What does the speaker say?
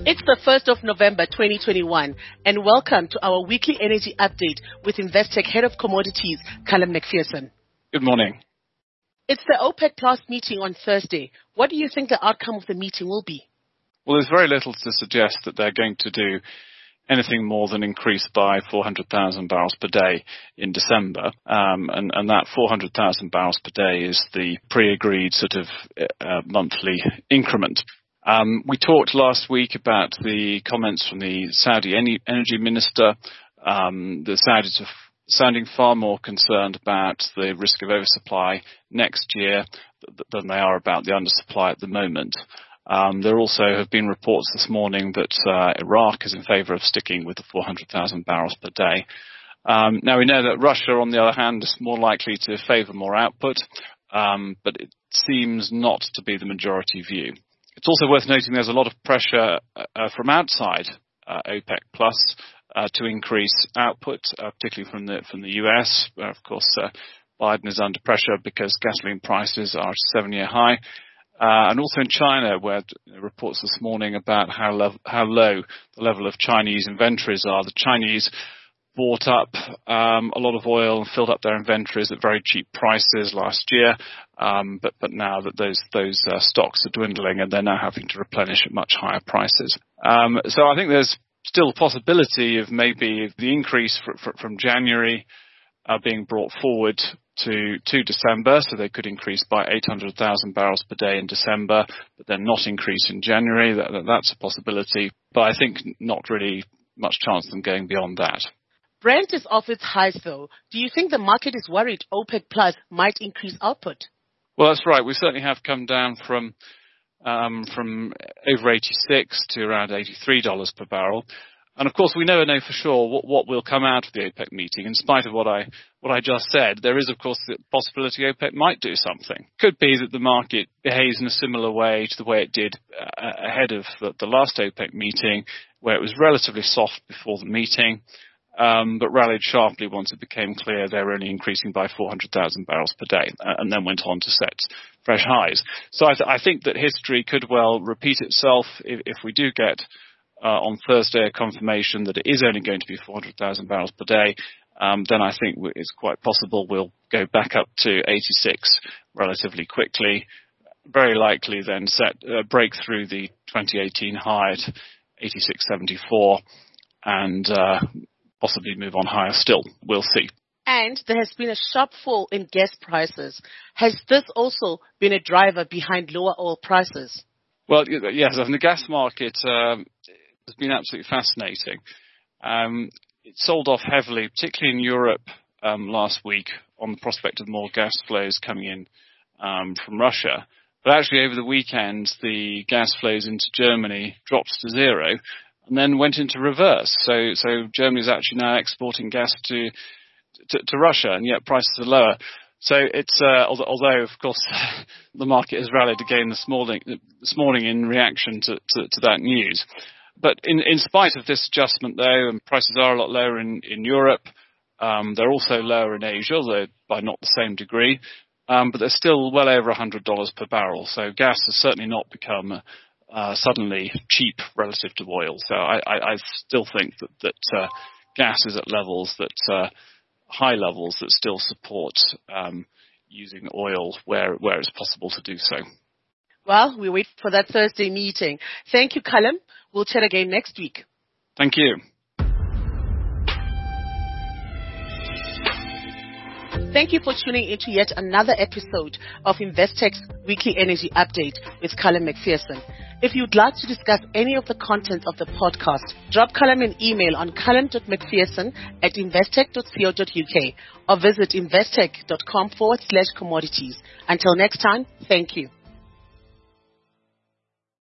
It's the 1st of November 2021 and welcome to our weekly energy update with Investec Head of Commodities, Callum McPherson. Good morning. It's the OPEC Plus meeting on Thursday. What do you think the outcome of the meeting will be? Well, there's very little to suggest that they're going to do anything more than increase by 400,000 barrels per day in December. And that 400,000 barrels per day is the pre-agreed sort of monthly increment. We talked last week about the comments from the Saudi energy minister. The Saudis are sounding far more concerned about the risk of oversupply next year than they are about the undersupply at the moment. There also have been reports this morning that Iraq is in favour of sticking with the 400,000 barrels per day. Now we know that Russia, on the other hand, is more likely to favour more output, but it seems not to be the majority view. It's also worth noting there's a lot of pressure from outside OPEC Plus to increase output, particularly from the US. Of course, Biden is under pressure because gasoline prices are at a 7-year high. And also in China, where reports this morning about how low the level of Chinese inventories are. The Chinese bought up a lot of oil and filled up their inventories at very cheap prices last year, but now that those stocks are dwindling and they're now having to replenish at much higher prices. So I think there's still a possibility of maybe the increase from January being brought forward to December, so they could increase by 800,000 barrels per day in December, but then not increase in January. That's a possibility, but I think not really much chance of them going beyond that. Brent is off its highs, though. Do you think the market is worried OPEC Plus might increase output? Well, that's right. We certainly have come down from over 86 to around $83 per barrel. And of course, we never know for sure what will come out of the OPEC meeting. In spite of what I just said, there is, of course, the possibility OPEC might do something. Could be that the market behaves in a similar way to the way it did ahead of the last OPEC meeting, where it was relatively soft before the meeting, but rallied sharply once it became clear they were only increasing by 400,000 barrels per day, and then went on to set fresh highs. So I think that history could well repeat itself if we do get on Thursday a confirmation that it is only going to be 400,000 barrels per day. Then I think it's quite possible we'll go back up to 86 relatively quickly. Very likely then break through the 2018 high at 86.74 and possibly move on higher still. We'll see. And there has been a sharp fall in gas prices. Has this also been a driver behind lower oil prices? Well, yes, the gas market has been absolutely fascinating. It sold off heavily, particularly in Europe last week, on the prospect of more gas flows coming in from Russia. But actually, over the weekend, the gas flows into Germany dropped to zero and then went into reverse. So Germany is actually now exporting gas to Russia, and yet prices are lower. So it's although of course the market has rallied again this morning in reaction to that news. But in spite of this adjustment, though, and prices are a lot lower in Europe, they're also lower in Asia, although by not the same degree, but they're still well over $100 per barrel. So gas has certainly not become suddenly cheap relative to oil. So I still think that gas is at levels that high levels that still support using oil where it's possible to do so. Well, we wait for that Thursday meeting. Thank you, Callum. We'll chat again next week. Thank you. Thank you for tuning into yet another episode of Investec's Weekly Energy Update with Callum McPherson. If you'd like to discuss any of the content of the podcast, drop Callum an email on callum.mcpherson@investec.co.uk or visit investec.com/commodities. Until next time, thank you.